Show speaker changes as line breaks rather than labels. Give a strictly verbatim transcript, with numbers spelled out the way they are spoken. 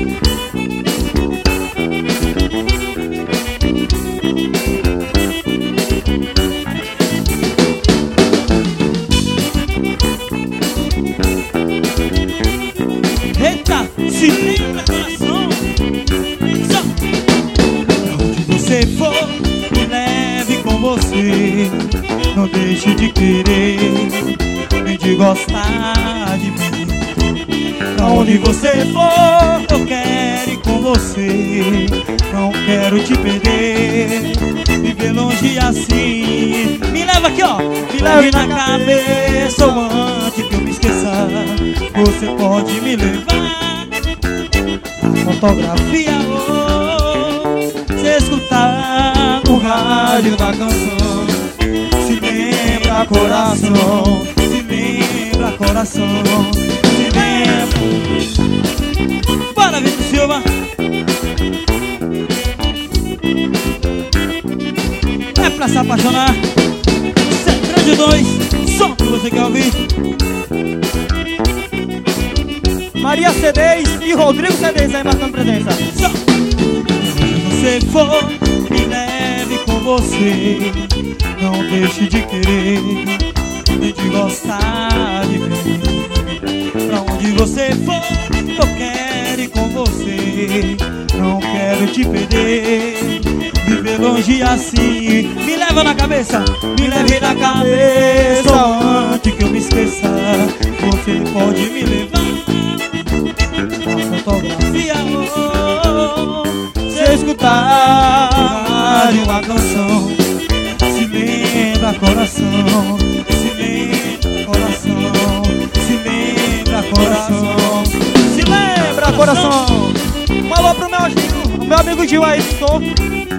Eita, se lembra, coração. Só. Pra onde você for, me leve com você. Não deixe de querer, nem de gostar de mim. Pra onde você for, eu quero ir com você. Não quero te perder, viver longe assim. Me leva aqui, ó, me leve na cabeça, ou antes que eu me esqueça, você pode me levar. A fotografia, oh, se escutar no rádio da canção. Se lembra, coração, se lembra, coração, se lembra. Bora, Vitor Silva. É pra se apaixonar. Sertanejo dois, som que você quer ouvir.
Maria C Ds e Rodrigo C Ds aí marcando presença.
Som. Se você for, me leve com você. Não deixe de querer, nem de gostar de mim. Pra onde você for, eu quero ir com você. Não quero te perder, viver longe assim. Me leva na cabeça, me leve na cabeça, antes que eu me esqueça, você pode me levar. A fotografia, oh, se escutar uma canção. Se lembra, coração, se lembra, coração, se lembra, coração, se lembra,
Pra coração. Um alô pro meu amigo, meu amigo Gil aí, sou.